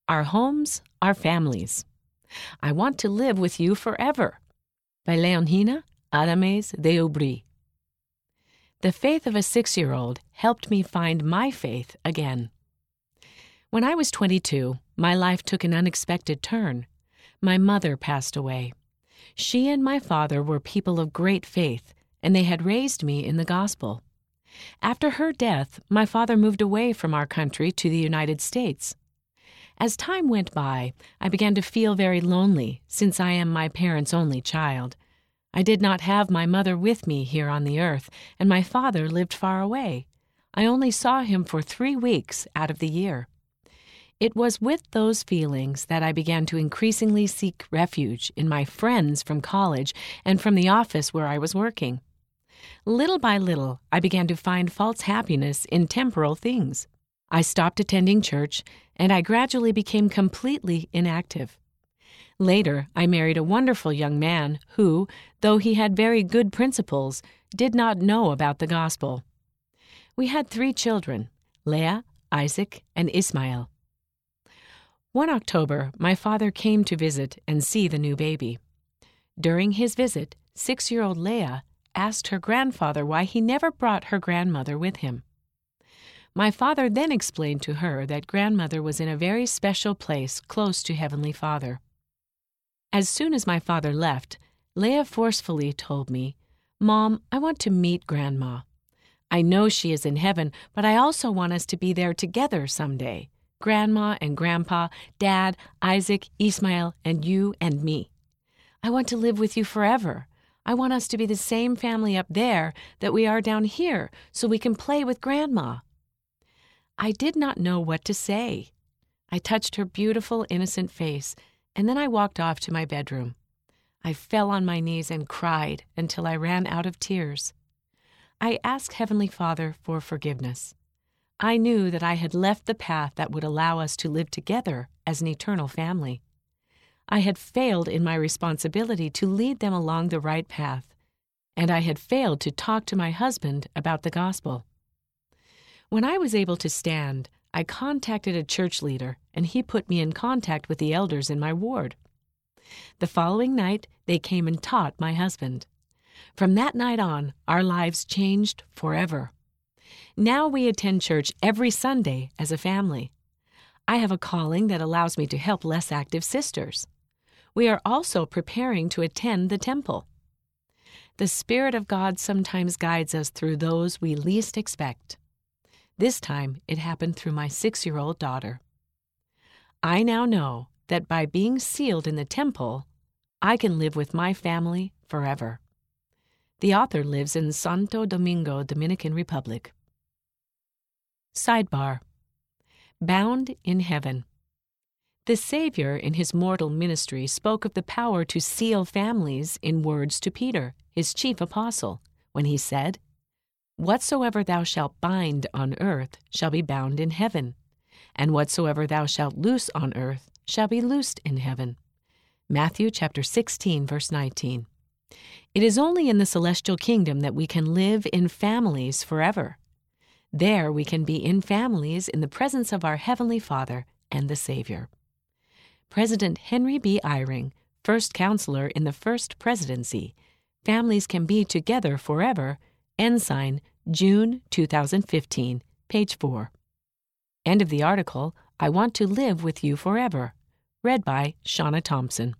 Our homes, our families. I want to live with you forever. By Leonhina Adames de Aubry. The faith of a 6-year-old helped me find my faith again. When I was 22, my life took an unexpected turn. My mother passed away. She and my father were people of great faith, and they had raised me in the gospel. After her death, my father moved away from our country to the United States. As time went by, I began to feel very lonely, since I am my parents' only child. I did not have my mother with me here on the earth, and my father lived far away. I only saw him for 3 weeks out of the year. It was with those feelings that I began to increasingly seek refuge in my friends from college and from the office where I was working. Little by little, I began to find false happiness in temporal things. I stopped attending church, and I gradually became completely inactive. Later, I married a wonderful young man who, though he had very good principles, did not know about the gospel. We had 3 children, Leah, Isaac, and Ismael. One October, my father came to visit and see the new baby. During his visit, 6-year-old Leah asked her grandfather why he never brought her grandmother with him. My father then explained to her that grandmother was in a very special place close to Heavenly Father. As soon as my father left, Leah forcefully told me, "Mom, I want to meet Grandma. I know she is in heaven, but I also want us to be there together someday. Grandma and Grandpa, Dad, Isaac, Ismael, and you and me. I want to live with you forever. I want us to be the same family up there that we are down here so we can play with Grandma." I did not know what to say. I touched her beautiful, innocent face, and then I walked off to my bedroom. I fell on my knees and cried until I ran out of tears. I asked Heavenly Father for forgiveness. I knew that I had left the path that would allow us to live together as an eternal family. I had failed in my responsibility to lead them along the right path, and I had failed to talk to my husband about the gospel. When I was able to stand, I contacted a church leader, and he put me in contact with the elders in my ward. The following night, they came and taught my husband. From that night on, our lives changed forever. Now we attend church every Sunday as a family. I have a calling that allows me to help less active sisters. We are also preparing to attend the temple. The Spirit of God sometimes guides us through those we least expect. This time, it happened through my 6-year-old daughter. I now know that by being sealed in the temple, I can live with my family forever. The author lives in Santo Domingo, Dominican Republic. Sidebar: Bound in Heaven. The Savior in his mortal ministry spoke of the power to seal families in words to Peter, his chief apostle, when he said, "Whatsoever thou shalt bind on earth shall be bound in heaven, and whatsoever thou shalt loose on earth shall be loosed in heaven." Matthew chapter 16, verse 19. It is only in the celestial kingdom that we can live in families forever. There we can be in families in the presence of our Heavenly Father and the Savior. President Henry B. Eyring, first counselor in the first presidency, "Families Can Be Together Forever," Ensign, June 2015, page 4. End of the article, I Want to Live with You Forever, read by Shauna Thompson.